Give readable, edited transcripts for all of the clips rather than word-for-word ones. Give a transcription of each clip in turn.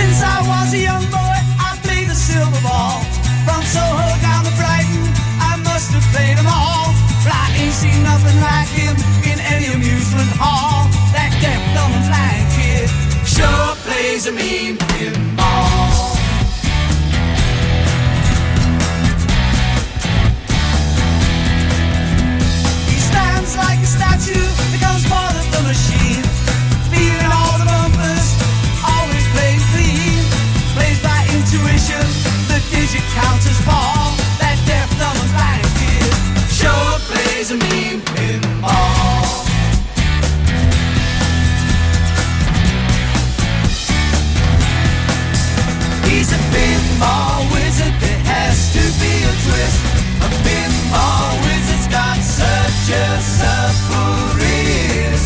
Since I was a young boy, I played the silver ball. From Soho down to Brighton, I must have played them all. But I ain't seen nothing like him in any amusement hall. That deaf, dumb and blind kid sure plays a mean pinball. He stands like a statue, becomes part of the machine. Feeling all the bumpers, always playing clean. Plays by intuition, the digit counters fall. That deaf, dumb and blind kid sure plays a mean pinball. He's a pinball wizard, there has to be a twist. A pinball wizard's got such a supple wrist.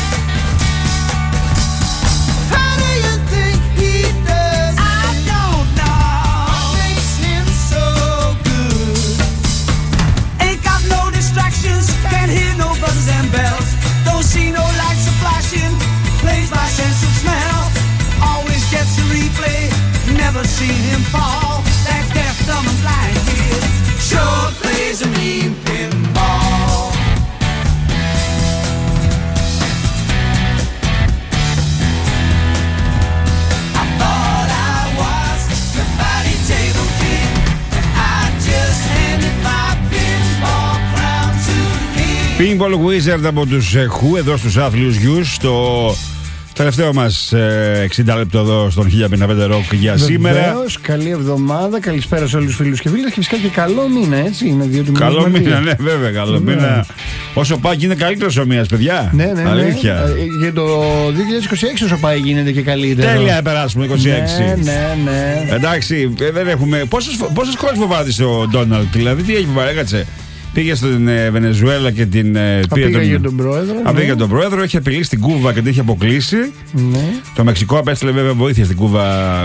How do you think he does it? I don't know. What makes him so good? Ain't got no distractions, can't hear no buzzers and bells. Don't see no lights are flashing, plays by sense of smell. Always gets a replay, never seen him fall. That deaf, dumb and blind kid sure plays a mean pinball. I thought I was the body table king, and I just handed my pinball crown to him. Pinball Wizard από τους Who εδώ στους άθλιους γιους, στο τελευταίο μας 60 λεπτό εδώ στον 1055 Rock για σήμερα. Βεβαίως, καλή εβδομάδα, καλησπέρα σε όλους τους φίλους και φίλες και φυσικά και καλό μήνα, έτσι είναι. Καλό μήνα, ναι, βέβαια, καλό μήνα. Όσο πάει και είναι καλύτερος ο μήνας, παιδιά. Ναι, ναι, αλήθεια. Ναι. Για το 2026 όσο πάει γίνεται και καλύτερο. Τέλεια, περάσουμε 26. Ναι. Εντάξει, δεν έχουμε. Πόσες χώρες φοβάται ο Ντόναλντ, δηλαδή, τι έχει φοβάται, έκατσε. Πήγε στην Βενεζουέλα και την πήγε για τον πρόεδρο. Πήγε για τον πρόεδρο, είχε απειλήσει την Κούβα και την είχε αποκλείσει. Ναι. Το Μεξικό απέστειλε βέβαια βοήθεια στην Κούβα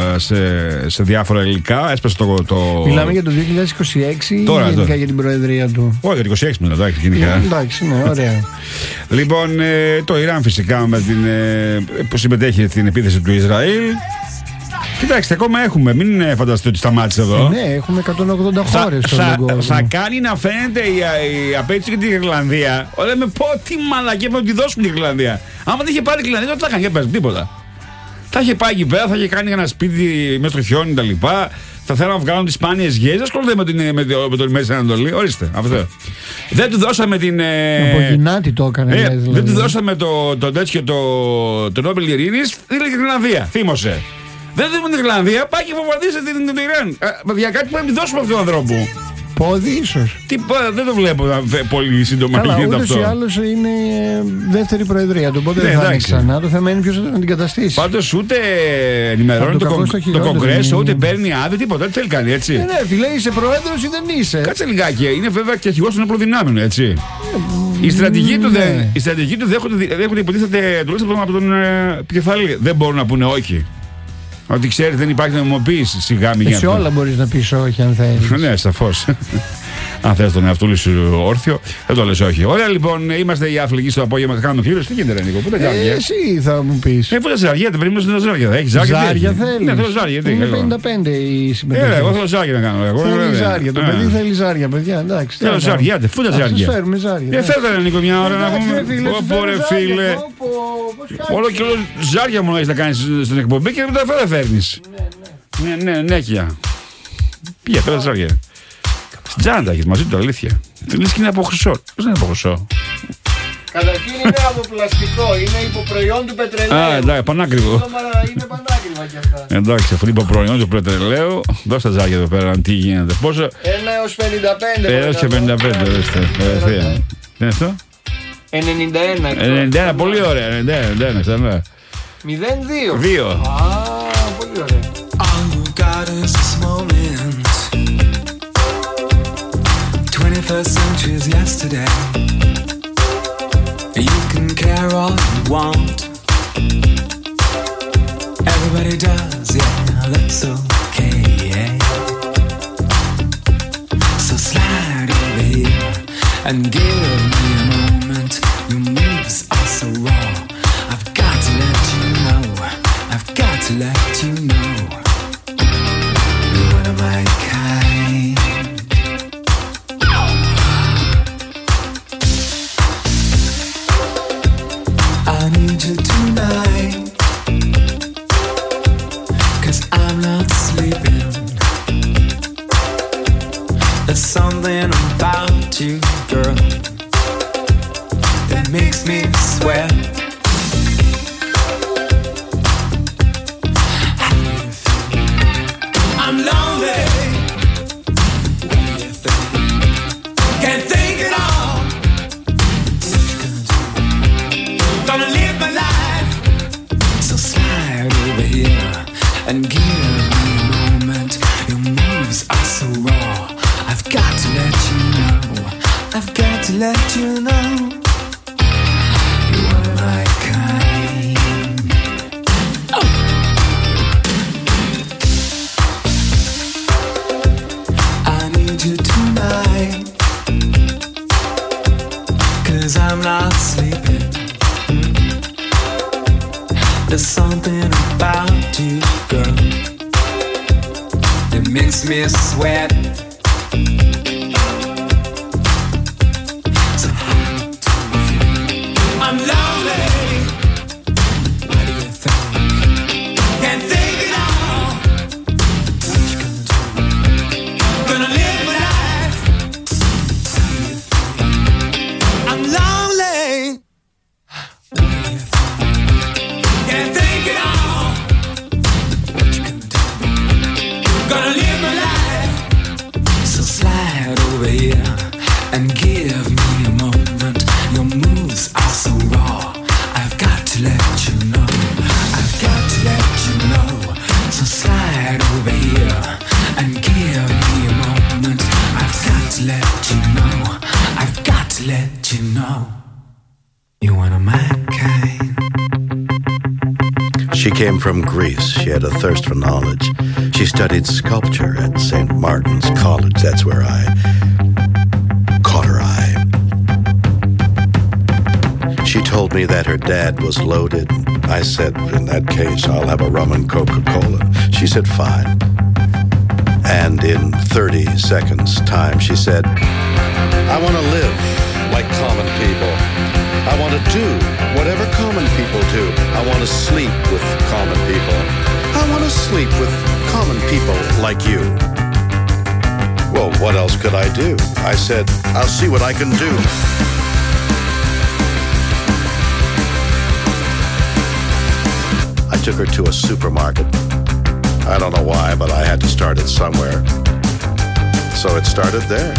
σε διάφορα υλικά. Έσπασε το. Μιλάμε για το 2026 τώρα, ή γενικά για την προεδρία του? Όχι, για το 26 μιλάω, εντάξει, γενικά. Εντάξει, ναι, ωραία. Λοιπόν, το Ιράν φυσικά που συμμετέχει στην επίθεση του Ισραήλ. Κοιτάξτε, ακόμα έχουμε. Μην φανταστείτε ότι σταμάτησε εδώ. Ναι, έχουμε 180 χώρες στον κόσμο. Θα κάνει να φαίνεται η απέτηση για την Ιρλανδία. Λέμε πω τι μαλακία με ότι δώσουμε την Ιρλανδία. Άμα δεν είχε πάρει η Ιρλανδία, δεν θα έκανε πες τίποτα. Θα είχε πάει εκεί πέρα, θα είχε κάνει ένα σπίτι μέσα στο χιόνι κτλ. Θα θέλαμε να βγάλουν τις σπάνιες γέες. Δεν ασχολούνται με τον Μέση Ανατολή. Ορίστε, αυτό. Δεν του δώσαμε την. Από γυνάτη το έκανε. Δηλαδή. Δεν του δώσαμε το Νόμπελ Ειρήνης. Ήρθε η Ιρλανδία. Θύμωσε. Δεν δίνουμε την Ιρλανδία, πάει και φοβαρδίσε την Ιράν. Για κάτι πρέπει να μην δώσουμε αυτόν τον ανθρώπου. Πόδι ίσως. Δεν το βλέπω πολύ σύντομα να γίνεται αυτό. Ούτως ή άλλως είναι δεύτερη προεδρία του, οπότε δεν θα είναι ξανά. Το θέμα είναι ποιος θα τον αντικαταστήσει. Πάντως ούτε ενημερώνει το Κογκρέσο, ούτε παίρνει άδεια, τίποτα. Τι θέλει κάνει, έτσι. Ναι, φίλε, είσαι πρόεδρος ή δεν είσαι. Κάτσε λιγάκι, είναι βέβαια και αρχηγός των προδυνάμεων, έτσι. Η στρατηγική του δέχονται υποτίθεται εντολές από τον επικεφαλή. Δεν μπορούν να πούνε όχι. Ότι ξέρει δεν υπάρχει νομιμοποίηση, σιγά μην. Σε όλα μπορείς να πεις όχι αν θέλεις. Ναι, σαφώς. Αν θες τον εαυτούλη σου όρθιο, δεν το λες όχι. Ωραία, λοιπόν, είμαστε οι αθλητικοί στο απόγευμα. Θα κάνουμε κλήρωση. Τι γίνεται, Νίκο, πού τα ζάρια. Εσύ θα μου πεις. Πού τα ζάρια, δεν πρέπει να είναι ζάρια. Έχει ζάρια. Ζάρια θέλει. Ναι, θέλω ζάρια. Είναι 55 η συμμετοχή. Εγώ θέλω ζάρια να κάνω. Θέλει ζάρια. Το παιδί θέλει ζάρια, παιδιά. Εντάξει. Θέλω ζάρια, πού τα ζάρια. Φέρουμε ζάρια. Φέρτε, Νίκο, μια ώρα να πούμε. Ωραία, φίλε. Όλο και όλο ζάρια μου έχει να κάνει στην εκπομπή και μετά δεν φέρνει. Ναι, νέκια. Πήγε, φέρε ζάρια. Τζάντα έχεις μαζί του, αλήθεια. Τη λες και είναι από χρυσό. Πώς είναι από χρυσό? Καταρχήν είναι από πλαστικό, είναι υποπροϊόν του πετρελαίου. Α, εντάξει, πανάκριβο. Είναι πανάκριβα κι αυτά. Εντάξει, αφού είναι υποπροϊόν του πετρελαίου, δώστε τα ζάρια εδώ πέρα, τι γίνεται. Πόσο? 1 έως 55. Έως και 55, ορίστε. Τι είναι αυτό? 91. 91, πολύ ωραία. 91, ξανά. 0-2. 2. Α, πολύ ωραία. First century is yesterday. You can care all you want. Everybody does, yeah, that's okay, yeah. So slide over here and give me a moment. Your moves are so raw. I've got to let you know. I've got to let you know. makes me sweat. I'm lonely. Can't think at all. Gonna live my life. So slide over here and give me a moment. Your moves are so raw. I've got to let you know. I've got to let you know. You are my kind. Oh. I need you tonight. 'Cause I'm not sleeping. There's something about you, girl, that makes me sweat. So I'm lonely. What do you think? Can't think at all. What you gonna do? Gonna live my life. What do you think? I'm lonely. What do you think? Can't think at all. What you gonna do? Gonna live my life. So slide over here and give me a moment. Your moves are so raw. I've got to let you know. I've got to let you know. So slide over here and give me a moment. I've got to let you know. I've got to let you know. You one of my kind. She came from Greece. She had a thirst for knowledge. She studied sculpture at St. Martin's College. That's where I caught her eye. She told me that her dad was loaded. I said, in that case, I'll have a rum and Coca-Cola. She said, fine. And in 30 seconds time, she said, I want to live like common people. I want to do whatever common people do. I want to sleep with common people. I want to sleep with common people like you. Well, what else could I do? I said, I'll see what I can do. I took her to a supermarket. I don't know why, but I had to start it somewhere. So it started there.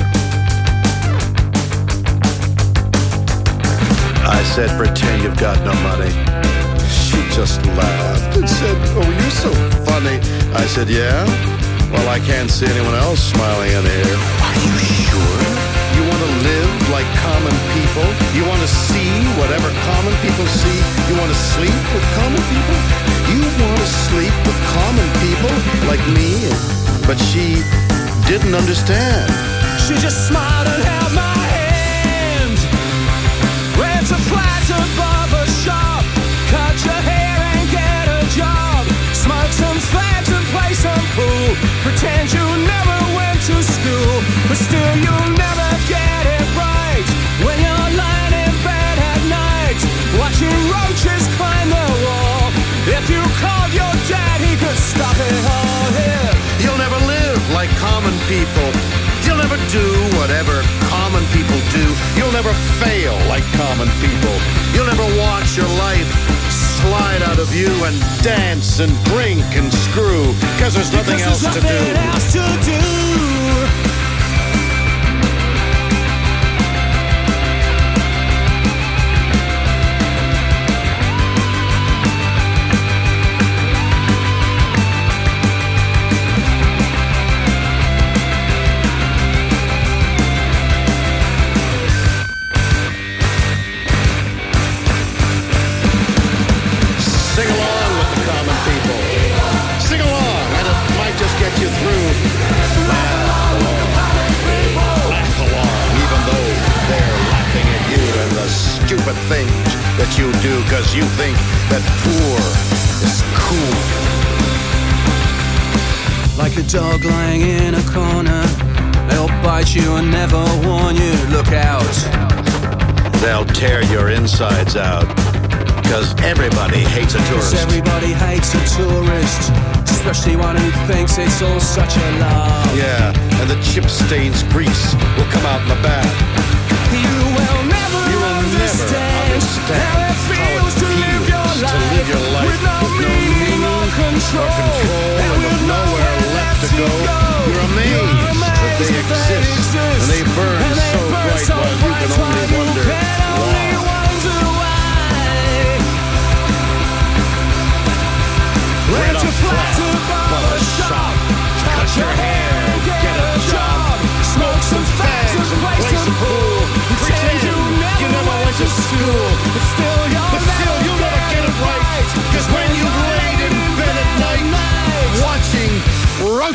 I said, pretend you've got no money. She just laughed and said, oh, you're so funny. I said, yeah? Well, I can't see anyone else smiling in here. Are you sure? You want to live like common people? You want to see whatever common people see? You want to sleep with common people? You want to sleep with common people like me? But she didn't understand. She just smiled and held my hand. Rent a flat above a shop. Cut your hair and get a job. Smoke some fags and play some pool. Pretend you never went to school, but still you'll never get it right. When you're lying in bed at night, watching roaches climb the wall. If you called your dad, he could stop it all here. You'll never live like common people. You'll never do whatever common people do. You'll never fail like common people. You'll never watch your life slide out of you and dance and drink and screw, because there's nothing else to do. Sing along with the common people. Sing along, and it might just get you through. Laugh along, even though they're laughing at you and the stupid things that you do, because you think that poor is cool. Like a dog lying in a corner, they'll bite you and never warn you. Look out. They'll tear your insides out, because everybody hates a tourist. 'Cause everybody hates a tourist, especially one who thinks it's all such a love. Yeah, and the chip stains grease will come out in the bath. You will never understand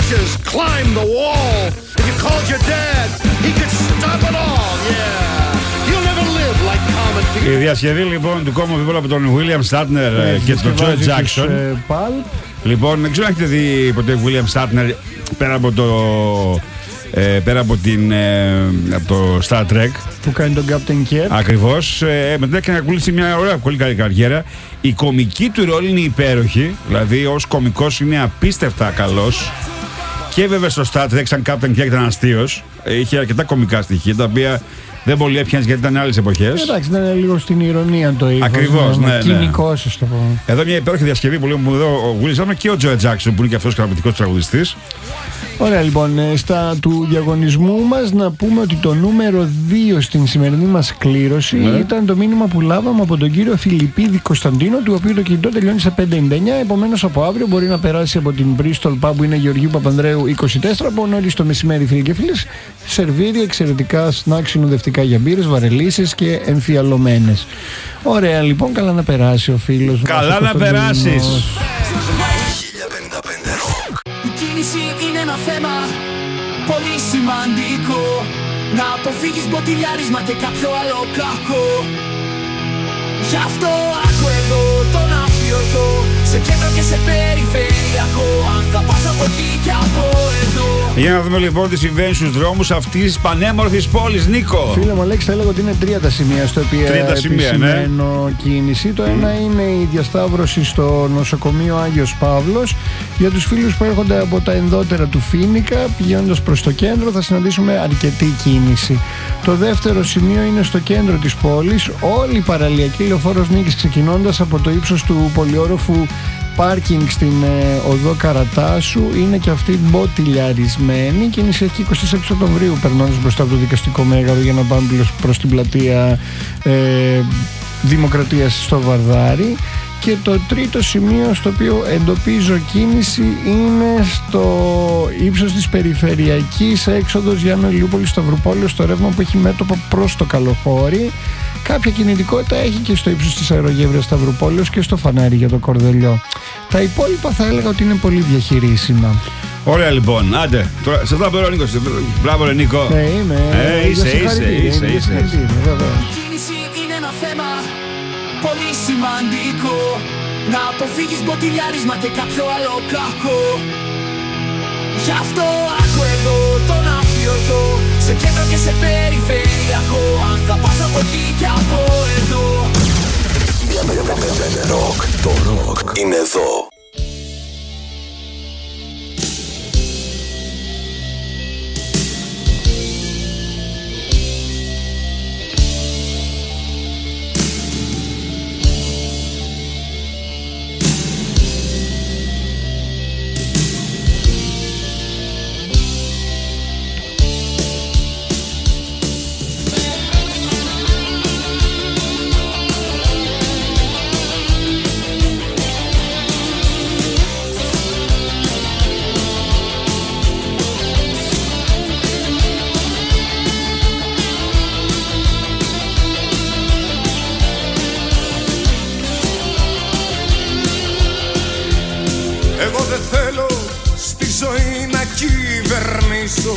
bushes, climb the wall. If you called your dad, he could stop it all, yeah. You'll never live like common people. Η διασκευή λοιπόν του Common People από τον William Shatner και τον Joe Jackson. Λοιπόν, δεν ξέρω αν έχετε δει ποτέ William Shatner πέρα από το... πέρα από το Star Trek που κάνει τον Captain Kirk. Ακριβώς. Μετά έκανε να ακολουθήσει μια ωραία, πολύ καλή καριέρα. Η κομική του ρόλη είναι υπέροχη. Δηλαδή ως κομικός είναι απίστευτα καλός. Και βέβαια στο Star Trek σαν Captain Kirk ήταν αστείος. Είχε αρκετά κομικά στοιχεία τα οποία δεν πολύ έπιανες γιατί ήταν άλλες εποχές. Εντάξει, ήταν λίγο στην ηρωνία το ύφος. Ακριβώς, ναι. Κοινικός, ας το πω. Εδώ μια υπέροχη διασκευή που λέμε εδώ ο William Shatner και ο Joe Jackson που είναι και αυτός καταπληκτικός τραγουδιστής. Ωραία, λοιπόν, στα του διαγωνισμού μας να πούμε ότι το νούμερο 2 στην σημερινή μας κλήρωση ήταν το μήνυμα που λάβαμε από τον κύριο Φιλιππίδη Κωνσταντίνο, του οποίου το κινητό τελειώνει σε 599. Επομένως από αύριο μπορεί να περάσει από την Bristol Pub που είναι Γεωργίου Παπανδρέου 24 από νωρίς το μεσημέρι, φίλοι και φίλες. Σερβίρει εξαιρετικά σνακ συνοδευτικά για μπύρες, βαρελίσεις και εμφιαλωμένες. Ωραία, λοιπόν, καλά να περάσει ο φίλος. Καλά να περάσεις. Η κίνηση είναι ένα θέμα πολύ σημαντικό. Να αποφύγεις μποτιλιάρισμα και κάποιο άλλο κακό. Γι' αυτό άκου εδώ τον αφιωτό, σε κέντρο και σε περιφερειακό. Αν θα πας από εκεί και από εδώ. Για να δούμε λοιπόν τι συμβαίνει στους δρόμους αυτής της πανέμορφης πόλης, Νίκο. Φίλε μου, Αλέξη, θα έλεγα ότι είναι 3 τα σημεία στο οποίο επισημαίνω κίνηση. Το ένα είναι η διασταύρωση στο νοσοκομείο Άγιος Παύλος. Για τους φίλους που έρχονται από τα ενδότερα του Φοίνικα, πηγαίνοντας προς το κέντρο, θα συναντήσουμε αρκετή κίνηση. Το δεύτερο σημείο είναι στο κέντρο της πόλης. Όλη η παραλιακή λεωφόρος Νίκης, ξεκινώντας από το ύψος του πολυόροφου πάρκινγκ στην οδό Καρατάσου, είναι και αυτή μποτιλιαρισμένη. Κίνηση έχει 26 Οκτωβρίου, περνώντας μπροστά από το δικαστικό μέγαρο για να πάμε προς την πλατεία Δημοκρατίας στο Βαρδάρι. Και το τρίτο σημείο στο οποίο εντοπίζω κίνηση είναι στο ύψος της περιφερειακής έξοδος Γιάννου Ηλιούπολη Σταυρουπόλεω, στο ρεύμα που έχει μέτωπο προς το Καλοχώρι. Κάποια κινητικότητα έχει και στο ύψος της αερογεύρειας Σταυρουπόλεως και στο φανάρι για το Κορδελιό. Τα υπόλοιπα θα έλεγα ότι είναι πολύ διαχειρίσιμα. Ωραία λοιπόν, άντε, τώρα, σε αυτά μπορώ Νίκο, μπράβο ρε Νίκο. Ναι, είμαι, είσαι. Η κίνηση είναι ένα θέμα πολύ σημαντικό. Να αποφύγεις μποτιλιάρισμα και κάποιο άλλο κακό. Γι' αυτό άκου εδώ τον αφιωτό, σε κέντρο και σε περιφερειακό. Αν θα πας από εκεί και από εδώ. 105 ροκ, το ροκ είναι εδώ. Εγώ δεν θέλω στη ζωή να κυβερνήσω.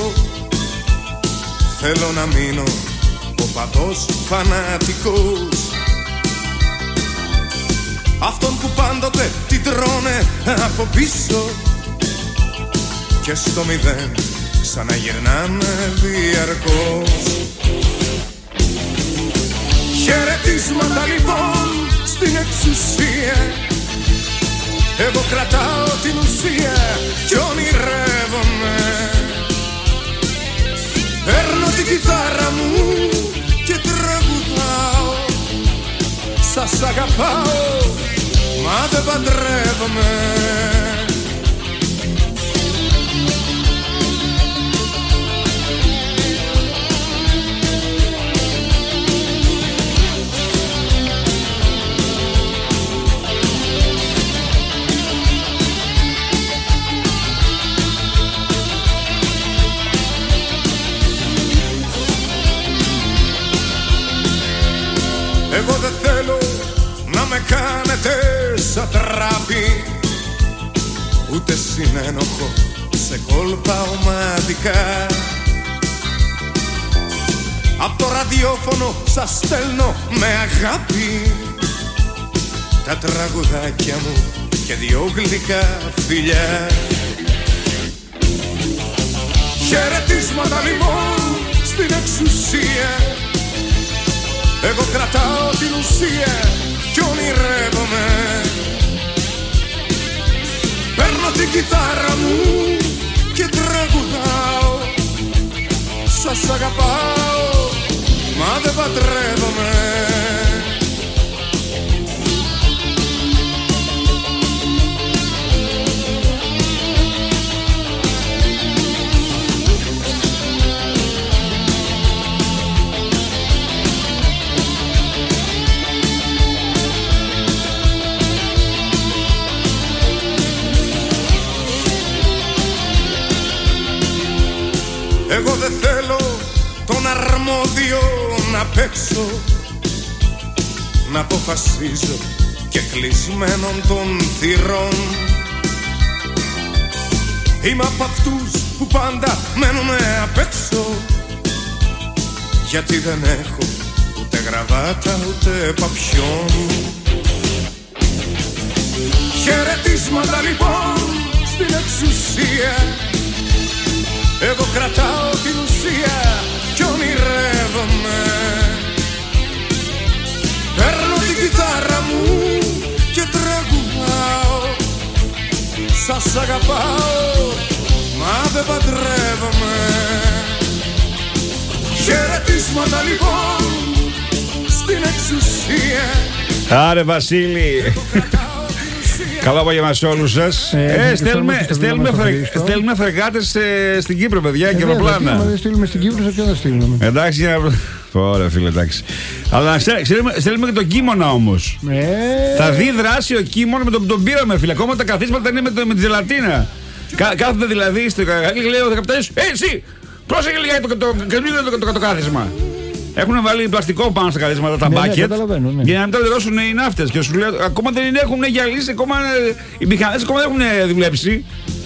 Θέλω να μείνω οπαδός φανατικός, αυτόν που πάντοτε την τρώνε από πίσω και στο μηδέν ξαναγυρνάνε διαρκώς. Χαιρετίσματα λοιπόν στην εξουσία. Εγώ κρατάω την ουσία κι ονειρεύομαι. Παίρνω την κιθάρα μου και τραγουδάω. Σας αγαπάω, μα δεν παντρεύομαι. Εγώ δεν θέλω να με κάνετε σατράπη, ούτε συνένοχο σε κόλπα ομαδικά. Απ' το ραδιόφωνο σας στέλνω με αγάπη τα τραγουδάκια μου και δυο γλυκά φιλιά. Χαιρετίσματα λοιπόν στην εξουσία. Εγώ κρατάω την ουσία κι ονειρεύομαι. Παίρνω την κιθάρα μου και τραγουδάω. Σας αγαπάω, μα δεν παντρεύομαι. Εγώ δεν θέλω τον αρμόδιο να παίξω, να αποφασίζω και κλεισμένων των θυρών. Είμαι απ' αυτούς που πάντα μένουνε απ' έξω, γιατί δεν έχω ούτε γραβάτα ούτε παπιόν. Χαιρετίσματα λοιπόν στην εξουσία. Εγώ κρατάω την ουσία κι ονειρεύομαι. Παίρνω την κιθάρα μου και τραγουδάω. Σας αγαπάω, μα δεν παντρεύομαι. Χαιρετίσματα λοιπόν στην εξουσία. Άρε Βασίλη. Καλό απόγευμα σε όλους σας. Στέλνουμε φρεγάτες στην Κύπρο, παιδιά, και αεροπλάνα. Αν δεν στείλουμε στην Κύπρο, σε ποιο θα στείλουμε? Εντάξει, ωραία φίλε, εντάξει. Αλλά στέλνουμε και τον Κίμωνα όμως. Θα δει δράση ο Κίμωνα με τον πήραμε, φίλε. Ακόμα τα καθίσματα είναι με τη ζελατίνα. Κάθονται δηλαδή στο καγάλι, λέει ο καπιτάνιος, εσύ, πρόσεχε λίγα το κάθισμα. Έχουν βάλει πλαστικό πάνω στα καθίσματα τα μπάκετ για να μην τα λερώσουν οι ναύτες. Και σου λέει, ακόμα δεν έχουν γυαλίσει, ακόμα οι μηχανές ακόμα δεν έχουν δουλέψει.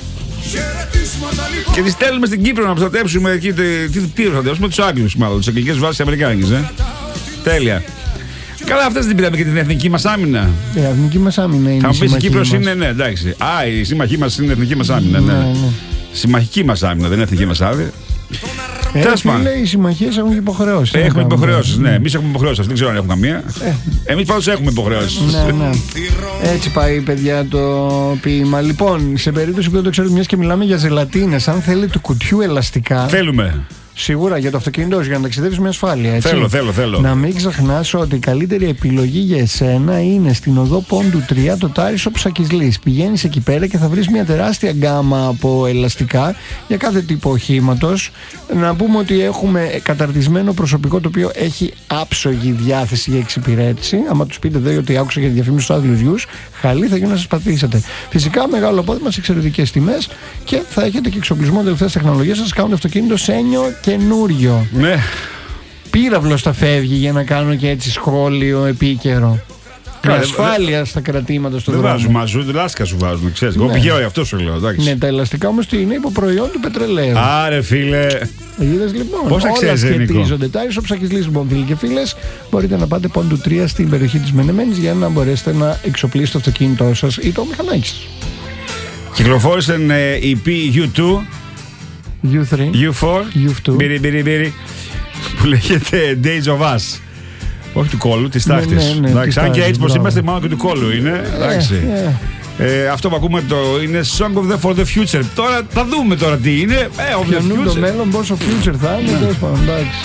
Και τις στέλνουμε στην Κύπρο να προστατεύσουμε εκεί. Τι προστατεύσουμε? Τους Άγγλους, μάλλον, τις αγγλικές βάσεις αμερικάνικες. Τέλεια. Καλά, αυτές δεν πήραμε και την εθνική μας άμυνα. Η εθνική μας άμυνα είναι. Θα μου πεις η Κύπρος είναι, ναι, εντάξει. Α, η συμμαχή μας είναι η εθνική μας άμυνα. Ναι. Συμμαχική μας άμυνα, δεν είναι εθνική μας άμυνα. Φίλε, οι συμμαχίες έχουν υποχρεώσεις. Έχουμε υποχρεώσεις, ναι. Εμείς έχουμε υποχρεώσεις. Δεν ξέρω αν έχουν καμία. Εμείς πάντως έχουμε υποχρεώσεις. Ναι. Έτσι πάει, παιδιά, το ποίημα. Λοιπόν, σε περίπτωση που δεν το ξέρετε, μιας και μιλάμε για ζελατίνες, αν θέλει του κουτιού ελαστικά. Θέλουμε. Σίγουρα για το αυτοκίνητό σου, για να ταξιδεύεις με ασφάλεια. Έτσι. Θέλω. Να μην ξεχνάς ότι η καλύτερη επιλογή για εσένα είναι στην οδό Πόντου 3, το Τάρισο Ψακισλής. Πηγαίνεις εκεί πέρα και θα βρεις μια τεράστια γκάμα από ελαστικά για κάθε τύπο οχήματος. Να πούμε ότι έχουμε καταρτισμένο προσωπικό το οποίο έχει άψογη διάθεση για εξυπηρέτηση. Άμα τους πείτε δε ότι άκουσα για τη διαφήμιση του Άδειου Γιους, χαλή θα γίνουν να σας πατήσετε. Φυσικά μεγάλο απόδειγμα σε εξαιρετικές τιμές και θα έχετε και εξοπλισμό τελευταίας τεχνολογίας. Σας κάνουν το αυτοκίνητο σένιο καινούριο. Ναι. Πύραυλος θα φεύγει για να κάνω και έτσι σχόλιο επίκαιρο. Με ασφάλεια στα κρατήματα στον δρόμο. Δεν βάζουν μαζού, λάσκα σου βάζουν, ξέρεις. Εγώ πηγαίνω για αυτό σου λέω, εντάξει. Ναι, τα ελαστικά όμως είναι υποπροϊόν του πετρελαίου. Άρε φίλε. Είδες λοιπόν. Πώς θα ξέρεις, όλα σχετίζονται. Τάρισο Ψακισλής, λοιπόν, φίλοι και φίλες. Μπορείτε να πάτε Πόντου 3 στην περιοχή της Μενεμένης για να μπορέσετε να εξοπλίσετε το αυτοκίνητό σας ή το μηχανάκι σας. Κυκλοφόρησαν η PU2, U3, U4, μπύρι, που λέγεται Days of Us. Όχι του κόλου, της τάχτης. Αν και έτσι πως είμαστε, μάλλον και του κόλου είναι. Αυτό που ακούμε είναι Song for the Future. Τώρα θα δούμε τώρα τι είναι. Πιανούν το μέλλον, πόσο future θα είναι. Εντάξει.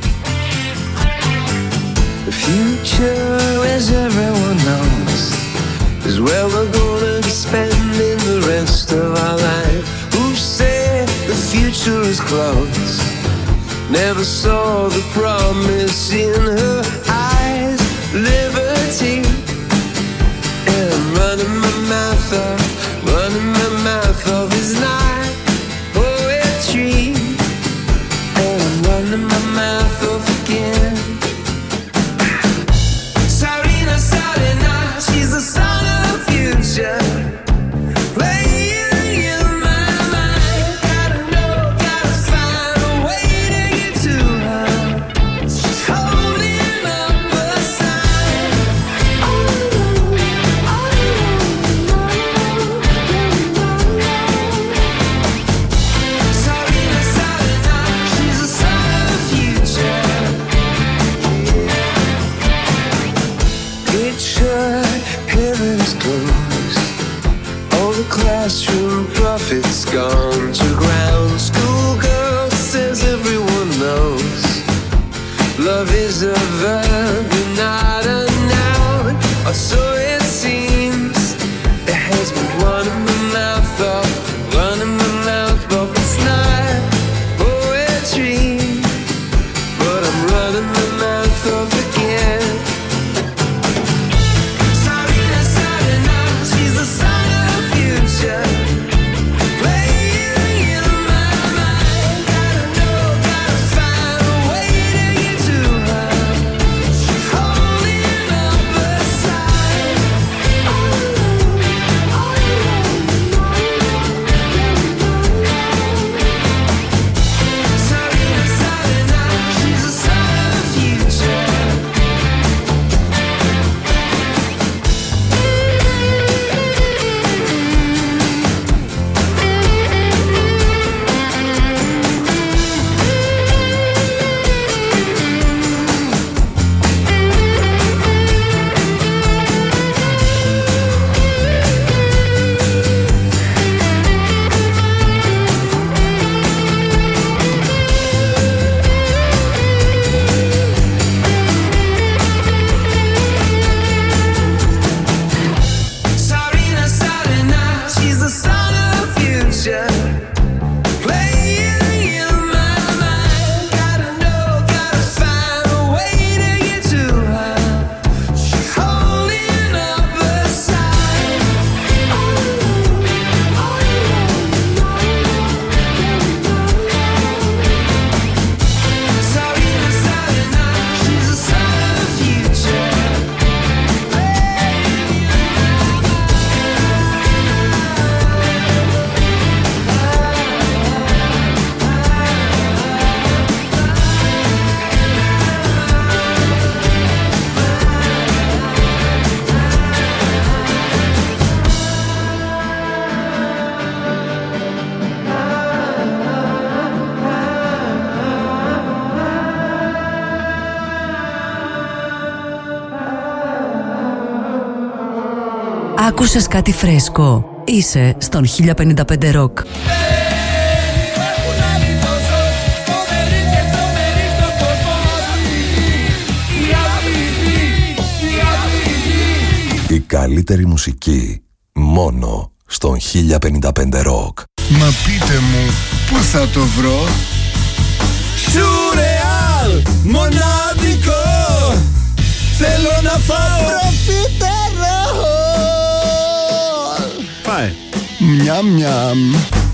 The future, as everyone knows, is where we're gonna be spending the rest of our life. Who said the future is close? Never saw the promise in her eyes. Liberty, and I'm running my mouth off is not poetry, and I'm running my mouth off again. Sarina, she's the son of the future, playing in my mind. classroom prophet's gone to ground. Schoolgirl says everyone knows love is a verb and not a noun. Or so it seems. It has been running my mouth off, running my mouth off. It's not poetry, but I'm running my mouth off again. Sarina, Sarina, she's the son of the future. Playing in my mind. Gotta know, gotta find a way to get to her. She's holding up her side. Sarina, Sarina, she's the son of the future. Sarina, Sarina, she's the son of the future. Playing in my mind. Gotta know, gotta find a way to get to her. She's holding up her side. Sarina, Sarina, she's the son of the future. Άκουσες κάτι φρέσκο? Είσαι στον 1055 Rock. Η καλύτερη μουσική μόνο στον 1055 Rock. Μα πείτε μου, πού θα το βρω? Σουρεάλ, μοναδικό. Θέλω να φάω προφιτερόλ. Πάει. Μιαμ μιαμ.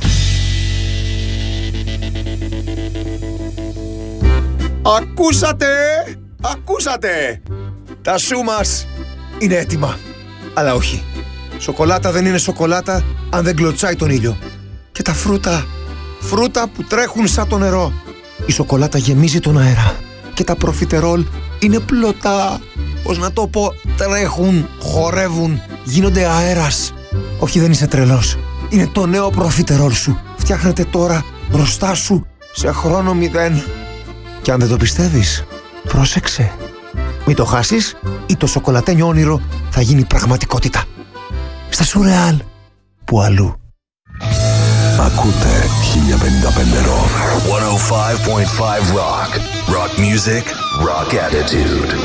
Ακούσατε! Ακούσατε! Τα σου μας είναι έτοιμα. Αλλά όχι. Σοκολάτα δεν είναι σοκολάτα αν δεν κλωτσάει τον ήλιο. Και τα φρούτα. Φρούτα που τρέχουν σαν το νερό. Η σοκολάτα γεμίζει τον αέρα. Και τα προφιτερόλ είναι πλωτά. Πώς να το πω, τρέχουν, χορεύουν, γίνονται αέρας. Όχι, δεν είσαι τρελός. Είναι το νέο προφιτερόλ σου. Φτιάχνεται τώρα μπροστά σου σε χρόνο 0. Και αν δεν το πιστεύεις, πρόσεξε. Μην το χάσεις ή το σοκολατένιο όνειρο θα γίνει πραγματικότητα. Στα Σουρεάλ, που αλλού. Ακούτε 1055 Rock. 105.5 Rock. Rock music, rock attitude.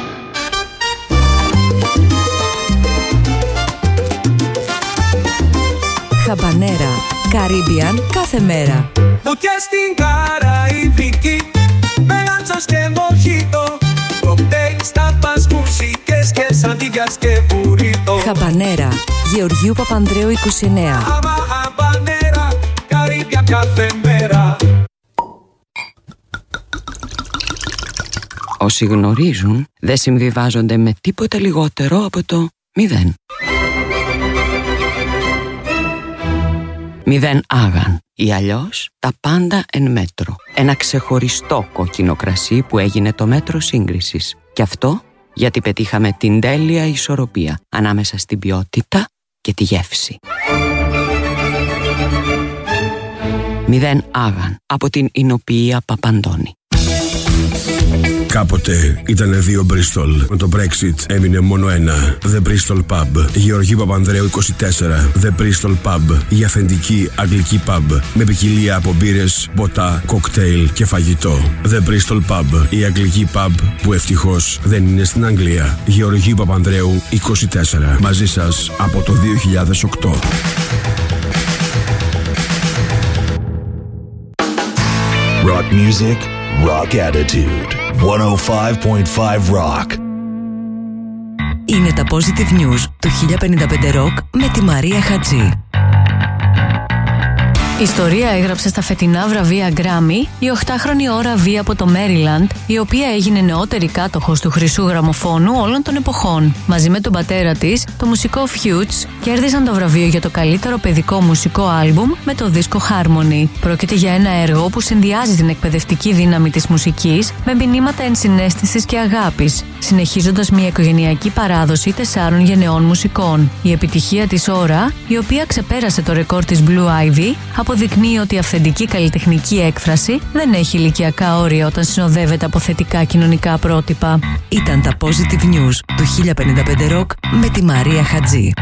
Χαμπανέρα, Caribbean κάθε μέρα. Φωτιά στην Καραϊβική, με άντσος και μοχίτο. Κοκτέιλ, στάπας, μουσικές και σαντίγιας και μπουρίτο. Χαμπανέρα, Γεωργίου Παπανδρέου 29. Άμα χαμπανέρα, Καρύμπια κάθε μέρα. Όσοι γνωρίζουν δεν συμβιβάζονται με τίποτα λιγότερο από το 0. 0 άγαν ή αλλιώς τα πάντα εν μέτρο. Ένα ξεχωριστό κόκκινο κρασί που έγινε το μέτρο σύγκρισης. Και αυτό γιατί πετύχαμε την τέλεια ισορροπία ανάμεσα στην ποιότητα και τη γεύση. 0 άγαν από την Ινοποιία Παπαντώνη. Κάποτε ήτανε δύο Bristol. Με το Brexit έμεινε μόνο ένα. The Bristol Pub. Γεωργίου Παπανδρέου 24. The Bristol Pub. Η αυθεντική αγγλική pub. Με ποικιλία από μπύρες, ποτά, κοκτέιλ και φαγητό. The Bristol Pub. Η αγγλική pub που ευτυχώς δεν είναι στην Αγγλία. Γεωργίου Παπανδρέου 24. Μαζί σας από το 2008. Rock music, rock attitude. 105.5 Rock. Είναι τα Positive News του 1055 Rock με τη Μαρία Χατζή. Ιστορία έγραψε στα φετινά βραβεία Grammy η 8χρονη Ωρα Β από το Maryland, η οποία έγινε νεότερη κάτοχος του χρυσού γραμμοφώνου όλων των εποχών. Μαζί με τον πατέρα της, το μουσικό Fuchs κέρδισαν το βραβείο για το καλύτερο παιδικό μουσικό άλμπουμ με το δίσκο Harmony. Πρόκειται για ένα έργο που συνδυάζει την εκπαιδευτική δύναμη της μουσικής με μηνύματα ενσυναίσθησης και αγάπης, συνεχίζοντας μια οικογενειακή παράδοση 4 γενεών μουσικών. Η επιτυχία της Ωρα, η οποία ξεπέρασε το ρεκόρ της Blue Ivy, αποδεικνύει ότι η αυθεντική καλλιτεχνική έκφραση δεν έχει ηλικιακά όρια όταν συνοδεύεται από θετικά κοινωνικά πρότυπα. Ήταν τα Positive News του 1055 Rock με τη Μαρία Χατζή.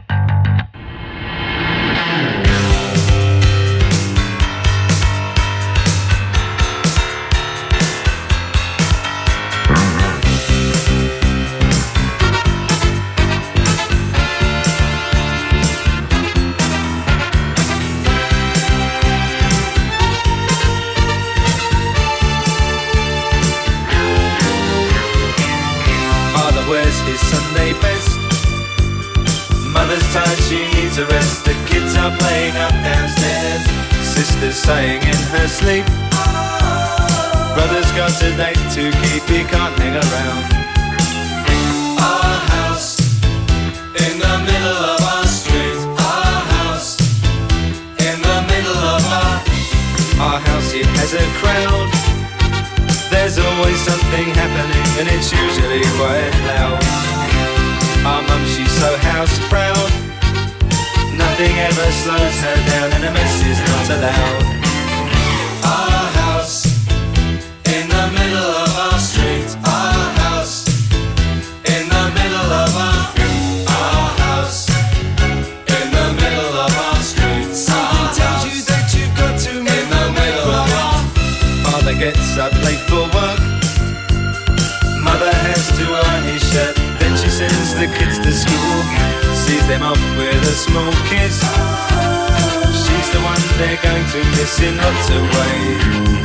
Mother's tired, she needs a rest. The kids are playing up downstairs. Sister's sighing in her sleep. Brother's got a date to keep, he can't hang around. Our house in the middle of our street. Our house in the middle of our house, it has a crowd. There's always something happening and it's usually quite loud. Our mum, she's so house proud. Nothing ever slows her down and a mess is not allowed. Our house in the middle of our street. Our house in the middle of our house in the middle of our street. Something tells you that you've got to move in the middle of our. Father gets up late for work. Mother has to iron his shirt. Then she sends the kids to school, sees them off with a small kiss. She's the one they're going to miss in lots of ways.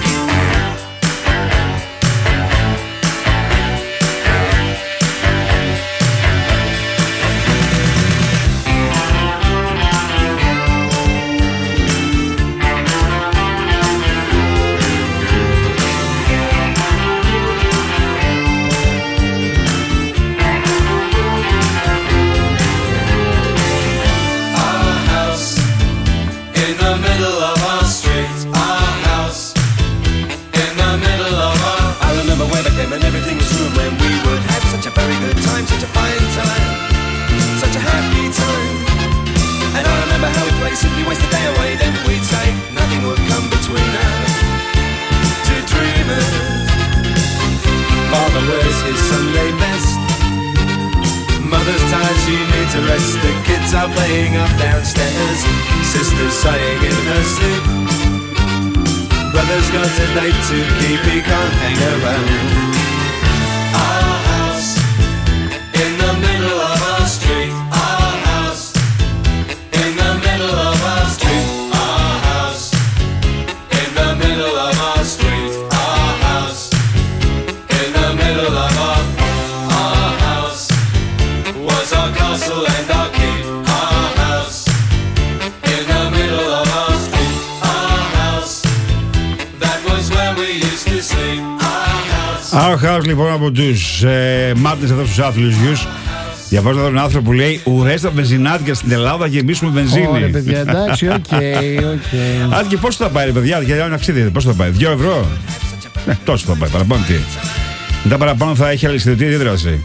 And everything was room when we would have such a very good time, such a fine time, such a happy time. And I remember how we'd play, simply waste the day away. Then we'd say nothing would come between us, two dreamers. Father wears his Sunday best. Mother's tired, she needs a rest. The kids are playing up downstairs. Sister's sighing in her sleep. Brother's got a date to keep, he can't hang around. Our house in the middle of our street. Our house in the middle of our street. Our house in the middle of our street. Our house in the middle of our house was our castle and our keep. Our house in the middle of our street. Our house, that was where we used to sleep. Our house λοιπόν από τους μάτες εδώ στους άθλιους γιους. Διαβάζω εδώ έναν άνθρωπο που λέει ουρές στα βενζινάδια στην Ελλάδα γεμίσουμε βενζίνη. Ωραία παιδιά, εντάξει, οκ. Άντε και πόσο θα πάει ρε παιδιά, για να αυξηθείτε, πόσο θα πάει, 2 ευρώ. Τόσο θα πάει, παραπάνω τι. Μετά παραπάνω θα έχει αλυσιδωτή αντίδραση.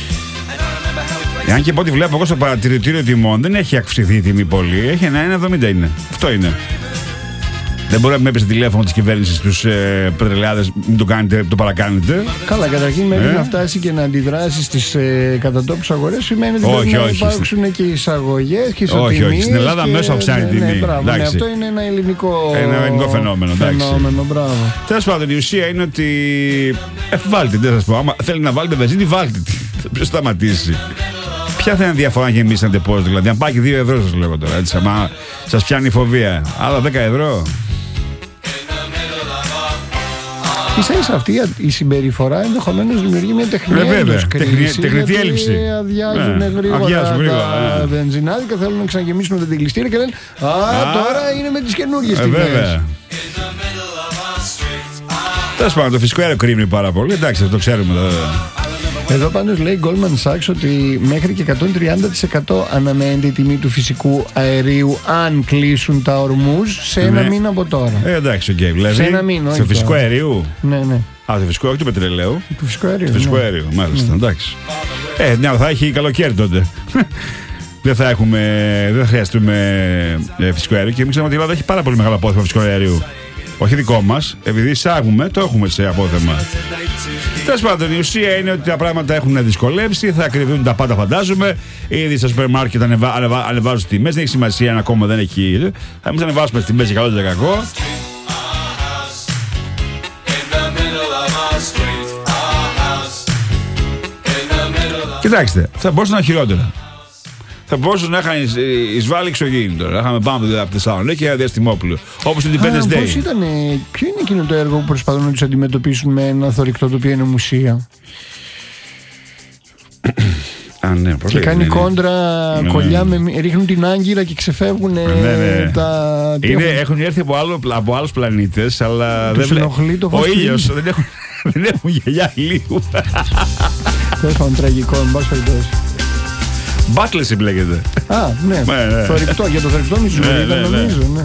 Αν και από ό,τι βλέπω εγώ στο παρατηρητήριο τιμών δεν έχει αυξηθεί η τιμή πολύ, έχει ένα 1,70 είναι. Αυτό είναι. Δεν μπορεί να με έπεσε τηλέφωνο της κυβέρνησης στους πετρελαιάδες, μην το κάνετε, το παρακάνετε. Καλά, καταρχήν μέχρι να φτάσει και να αντιδράσει στις κατατόπους αγορές σημαίνει ότι πρέπει να υπάρξουν και εισαγωγές και ισοτιμίες. Όχι, στην Ελλάδα μέσα αυξάνει την τιμή. Αυτό είναι ένα ελληνικό φαινόμενο. Μπράβο. Τέλος πάντων, η ουσία είναι ότι βάλτε, δεν σας πω. Άμα θέλει να βάλετε βενζίνη, βάλτε τη. Ποιος σταματήσει. Ποια θα είναι η διαφορά αν γεμίσετε πώς, δηλαδή? Αν πάει και 2 ευρώ, σας λέω τώρα. Έτσι, άμα σας πιάνει η φοβία, άλλα 10 ευρώ. Ίσα-ίσα αυτή η συμπεριφορά ενδεχομένως δημιουργεί μια τεχνητή τεχνητή έλλειψη. Αδειάζουν γρήγορα τα βενζινάδικα, θέλουν να ξαναγεμίσουν τα τεγκλιστήρια και λένε τώρα είναι με τις καινούργιες τιμές. Βέβαια. Τέλος πάντων, το φυσικό αέριο κρύβει πάρα πολύ. Εντάξει, αυτό το ξέρουμε. Εδώ πάντως λέει Goldman Sachs ότι μέχρι και 130% αναμένεται η τιμή του φυσικού αερίου αν κλείσουν τα ορμούς σε ένα μήνα από τώρα. Εντάξει, οκ. Δηλαδή, σε ένα μήνα, στο φυσικό αερίου. Ναι. Το φυσικό, όχι του πετρελαίου. Του φυσικού αερίου. Το φυσικό αερίου, μάλιστα. Εντάξει. Θα έχει καλοκαίρι τότε. Δεν θα χρειαστούμε φυσικό αέριο και μην ξέρουμε ότι η Ελλάδα έχει πάρα πολύ μεγάλο απόθεμα φυσικού αερίου. Όχι δικό μας, επειδή εισάγουμε, το έχουμε σε απόθεμα. Τέλος πάντων, η ουσία είναι ότι τα πράγματα έχουν δυσκολέψει, θα ακριβούν τα πάντα, φαντάζομαι. Ήδη στα σούπερ μάρκετ ανεβάζουν τιμές, δεν έχει σημασία αν ακόμα δεν έχει. Θα εμείς ανεβάσουμε τις τιμές για καλό και κακό. Κοιτάξτε, θα μπορούσαν να χειρότερα. Θα μπορούσαν να είχαν εισβάλει εξωγήινη τώρα. Να είχαμε πάμε από τη Θεσσαλονίκη και ένα διαστημόπλο. Όπως το Independence Day. Ποιο είναι εκείνο το έργο που προσπαθούν να τους αντιμετωπίσουν με ένα θωρηκτό το οποίο είναι μουσεία? Και κάνει κόντρα κολλιά, ρίχνουν την άγκυρα και ξεφεύγουν τα. Έχουν έρθει από άλλους πλανήτες, αλλά τους ενοχλεί το φως. Ο ήλιος δεν έχουν γυαλιά ηλίου. Τέλος πάντων, τραγικό, εν πάση περιπτώσει. Battleship λέγεται. Ναι. Θωρηκτό, για το θωρηκτό νομίζω. Ναι.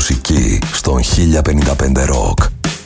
μουσική στον 1055 Rock.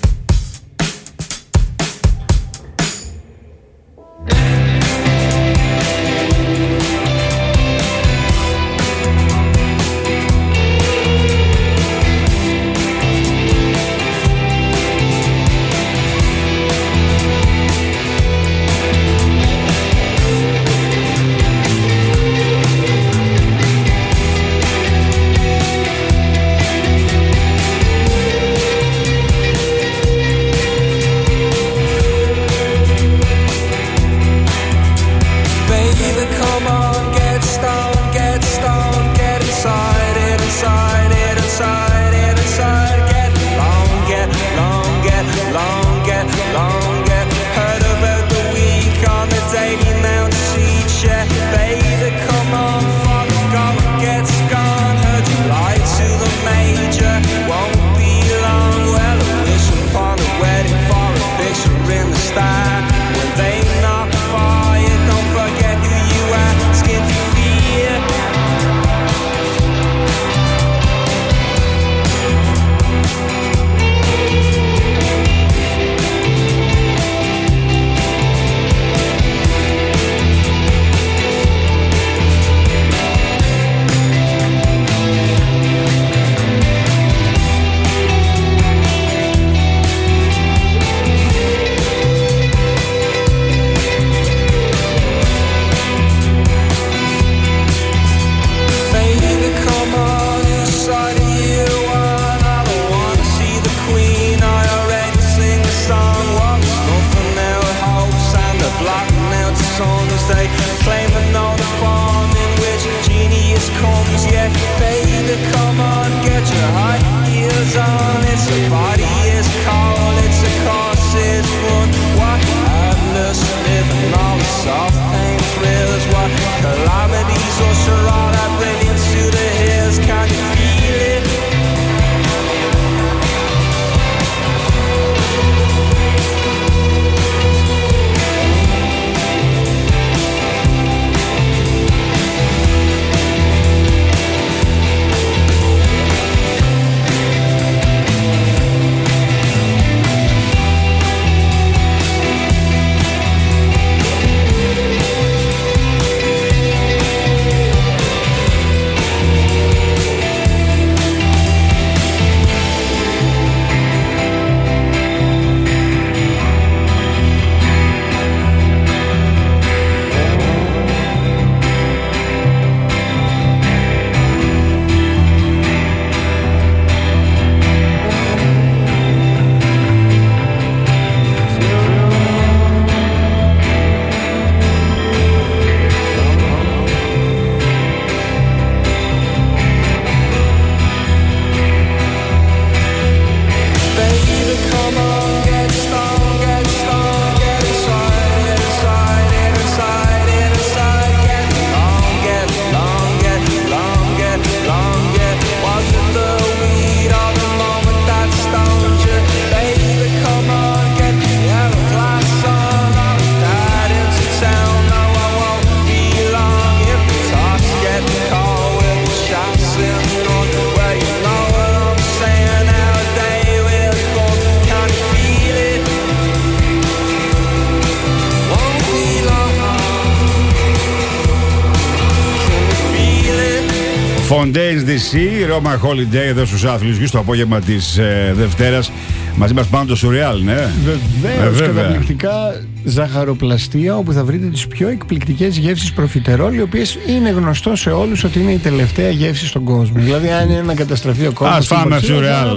Fontaines DC, Roma Holiday εδώ στους Άθλους το απόγευμα της Δευτέρας. Μαζί μας πάνω το Σουρεάλ, ναι. Βεβαίως, καταπληκτικά ζαχαροπλαστεία όπου θα βρείτε τις πιο εκπληκτικές γεύσεις προφιτερόλ, οι οποίες είναι γνωστό σε όλους ότι είναι η τελευταία γεύση στον κόσμο. Δηλαδή, αν είναι να καταστραφεί ο κόσμος, ας πάμε Σουρεάλ.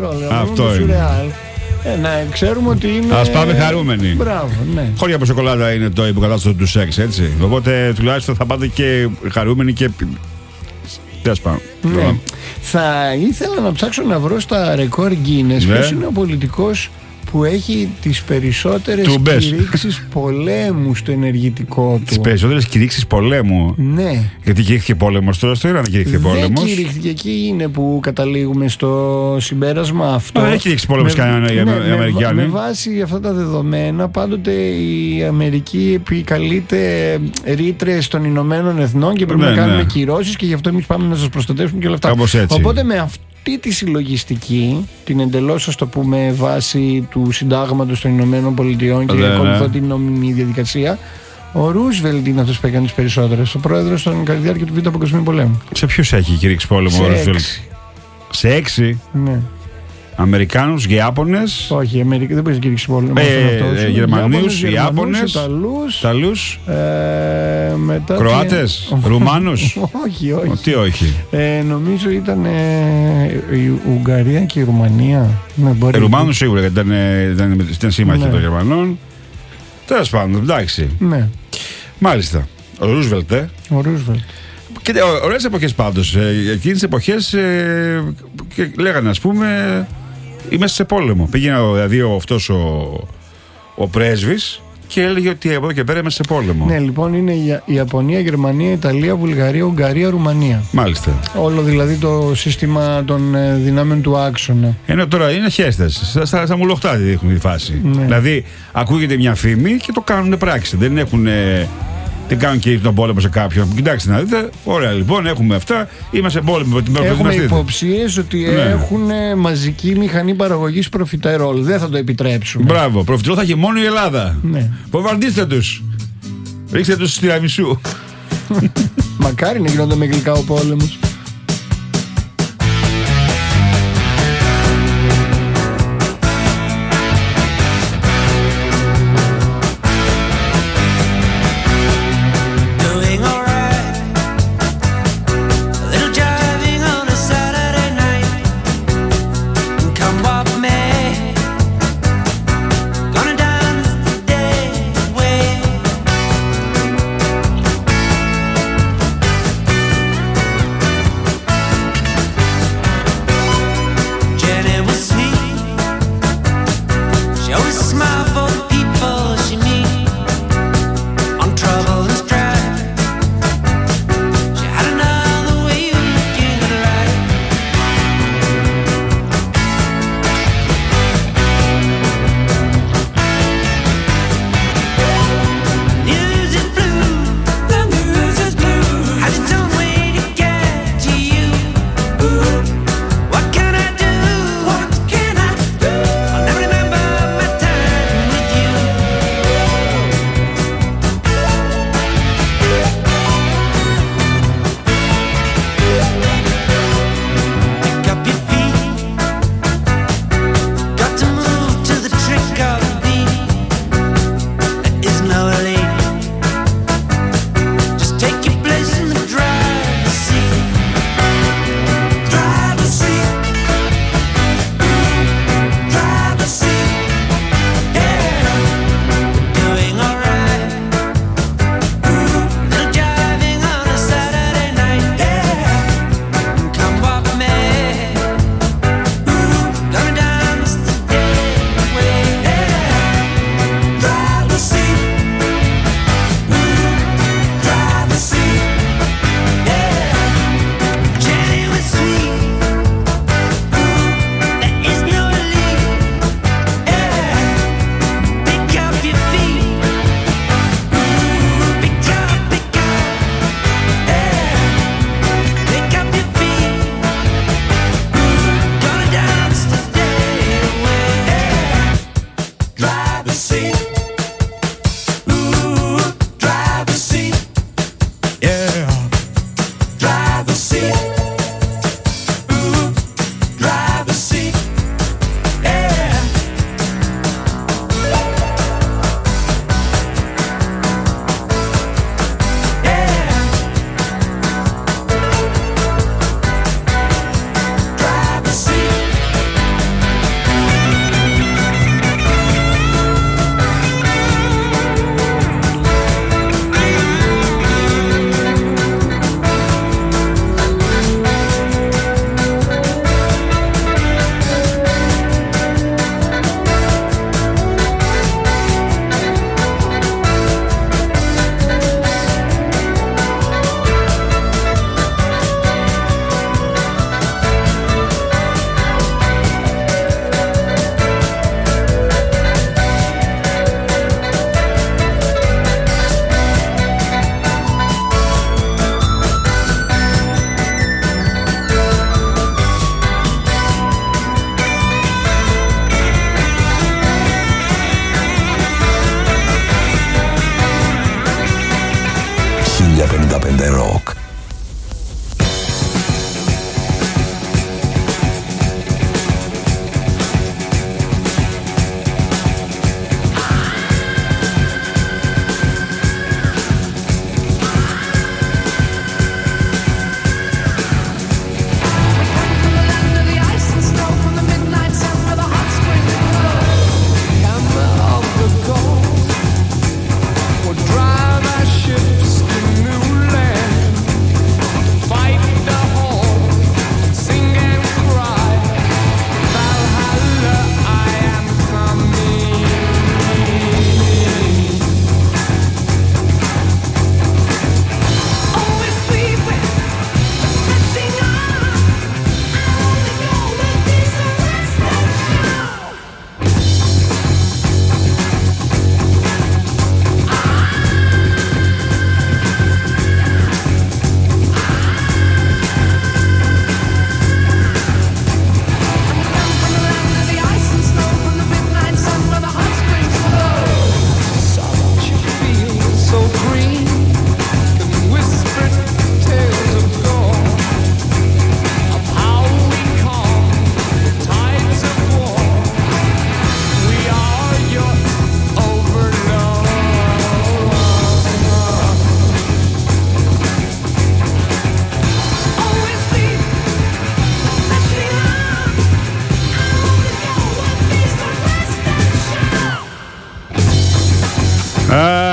Αυτό είναι. Να ξέρουμε ότι είναι. Ας πάμε χαρούμενοι. Μπράβο, ναι. Χώρια από σοκολάτα είναι το υποκατάστατο του σεξ, έτσι. Οπότε τουλάχιστον θα πάτε και χαρούμενοι και. Ναι. Θα ήθελα να ψάξω να βρω στα ρεκόρ Guinness ποιος είναι ο πολιτικός που έχει τις περισσότερες κηρύξεις πολέμου στο ενεργητικό του. Τις περισσότερες κηρύξεις πολέμου. Ναι. Γιατί κηρύχθηκε πόλεμος τώρα, στο Ιράν κηρύχθηκε πόλεμος. Δεν κηρύχθηκε, εκεί είναι που καταλήγουμε στο συμπέρασμα αυτό. Δεν έχει κηρύξει πόλεμος κανένα οι Αμερικάνοι. Με βάση αυτά τα δεδομένα, πάντοτε η Αμερική επικαλείται ρήτρες των Ηνωμένων Εθνών και πρέπει να κάνουμε κυρώσεις και γι' αυτό εμείς πάμε να σας προστατεύσουμε και όλα αυτά. Κάπως έτσι. Οπότε με αυτό αυτή τη συλλογιστική, την εντελώς, ας το πούμε, βάση του συντάγματος των Ηνωμένων Πολιτειών και ακολουθώ την νόμιμη διαδικασία, ο Ρούσβελτ είναι αυτός που έκανε τις περισσότερες. Ο πρόεδρος των κατά τη διάρκεια του Β' Παγκοσμίου Πολέμου. Σε ποιους έχει κηρύξει πόλεμο ο Ρούσβελτ? Σε 6. Ναι. Αμερικάνους, Ιάπωνες. Όχι, Αμερική δεν μπορεί να κηρύξει πόλεμο. Γερμανούς, Ιάπωνες, Ιταλούς. Κροάτες, Ρουμάνους. Όχι, όχι. Τι όχι? Νομίζω ήταν η Ουγγαρία και η Ρουμανία. Ρουμάνους σίγουρα, γιατί ήταν σύμμαχοι των Γερμανών. Τέλος πάντων, εντάξει. Ναι. Μάλιστα. Ο Ρούσβελτ. Ο Ρούσβελτ. Και ωραίες εποχές πάντως. Εκείνες τις εποχές και λέγανε, ας πούμε, είμαστε σε πόλεμο. Πήγαινε δηλαδή αυτός ο πρέσβης και έλεγε ότι από εδώ και πέρα είμαστε σε πόλεμο. Ναι, λοιπόν είναι η Ιαπωνία, Γερμανία, Ιταλία, Βουλγαρία, Ουγγαρία, Ρουμανία. Μάλιστα. Όλο δηλαδή το σύστημα των δυνάμεων του άξονα. Ενώ τώρα είναι χέστες. Στα μουλοχτάδι δείχνουν τη φάση. Ναι. Δηλαδή ακούγεται μια φήμη και το κάνουν πράξη. Δεν κάνουν και τον πόλεμο σε κάποιον. Κοιτάξτε να δείτε. Ωραία, λοιπόν, έχουμε αυτά. Είμαστε πόλεμο. Έχουμε υποψίες ότι έχουν μαζική μηχανή παραγωγής προφιτερόλ. Δεν θα το επιτρέψουμε. Μπράβο. Προφιτερόλ θα έχει μόνο η Ελλάδα. Ναι. Βομβαρδίστε τους. Ρίξτε τους στη Τιραμισού. Μακάρι να γινόταν με γλυκά ο πόλεμος.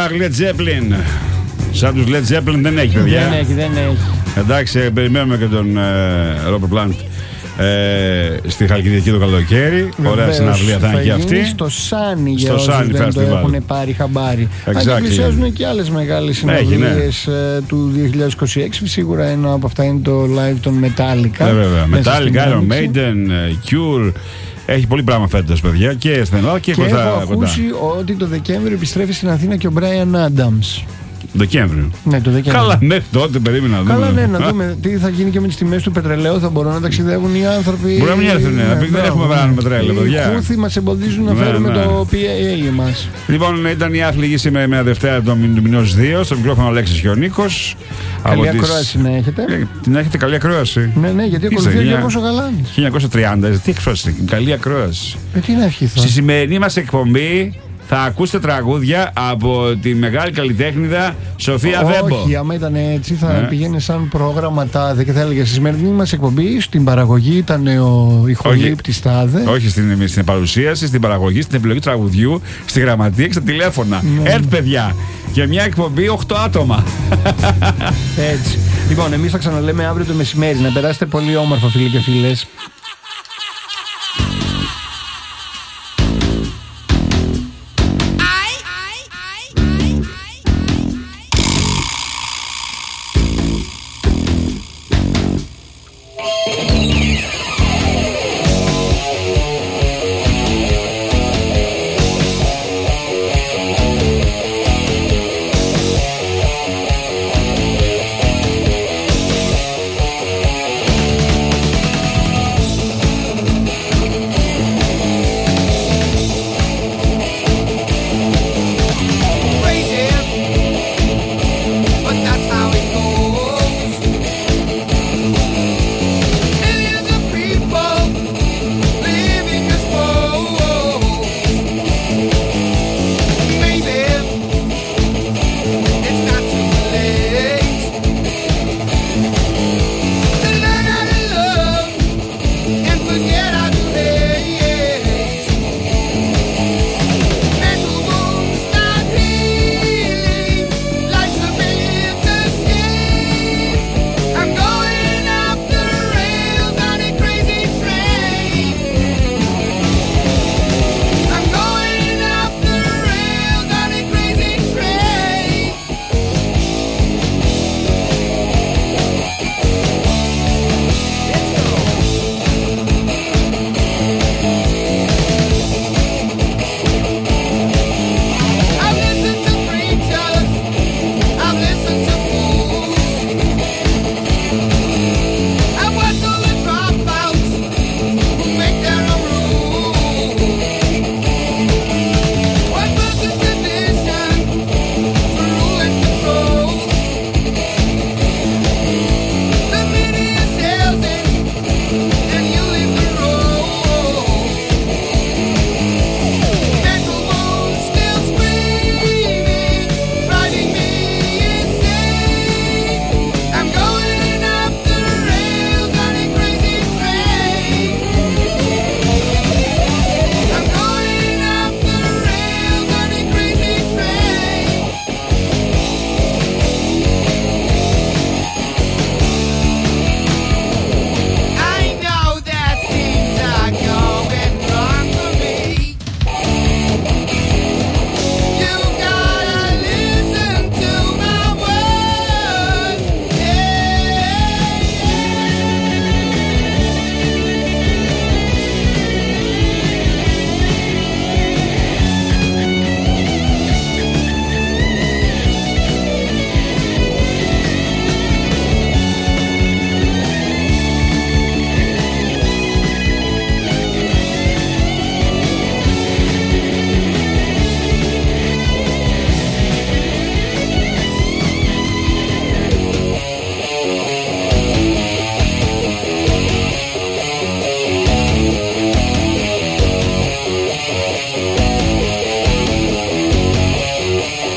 Αχ, Led Zeppelin. Σαν τους Led Zeppelin δεν έχει, παιδιά. Δεν έχει. Εντάξει, περιμένουμε και τον Robert Plant στη Χαλκιδική το καλοκαίρι. Ωραία συναυλία θα είναι και αυτή. Στο Σάνι, για όσους δεν το έχουν πάρει χαμπάρι. Αν πλησιάζουν και άλλες μεγάλες συναυλίες του 2026. Σίγουρα ένα από αυτά είναι το live των Metallica. Βέβαια, Metallica, Iron Maiden, Cure. Έχει πολύ πράγμα φέτος, παιδιά, και στην Ελλάδα και κοντά. Έχω ακούσει ότι το Δεκέμβριο επιστρέφει στην Αθήνα και ο Brian Adams. Δεκέμβριο. Ναι, το Δεκέμβριο. Καλά, μέχρι τότε περίμενα να δούμε. Καλά, ναι, να δούμε τι θα γίνει και με τις τιμές του πετρελαίου. Θα μπορούν να ταξιδεύουν οι άνθρωποι. Μπορεί να μην έρθουν, δεν έχουμε βράνο πετρέλαιο, παιδιά. Οι Χούθοι μας εμποδίζουν να φέρουμε το PAA μας. Λοιπόν, ήταν η άθληγη σήμερα με Δευτέρα του μηνός 2. Στο μικρόφωνο ο Αλέξης και ο Νίκος. Καλή ακρόαση να έχετε. Την έχετε καλή ακρόαση. Ναι, γιατί ακολουθεί ο Γιώργος ο Γαλάνης. 1930, τι εκφράση, καλή ακρόαση. Τι να ευχηθώ. Στη σημερινή μας εκπομπή θα ακούσετε τραγούδια από τη μεγάλη καλλιτέχνηδα Σοφία Βέμπο. Όχι, άμα ήταν έτσι θα πηγαίνει σαν πρόγραμμα τάδε και θα έλεγε στη σημερινή μας εκπομπή στην παραγωγή ήταν ο ηχολήπτης τάδε. Όχι στην παρουσίαση, στην παραγωγή, στην επιλογή τραγουδιού, στη γραμματεία και στα τηλέφωνα. Έρθ, παιδιά, για μια εκπομπή 8 άτομα. Έτσι. Λοιπόν, εμείς θα ξαναλέμε αύριο το μεσημέρι. Να περάσετε πολύ όμορφα, φίλοι και φίλες.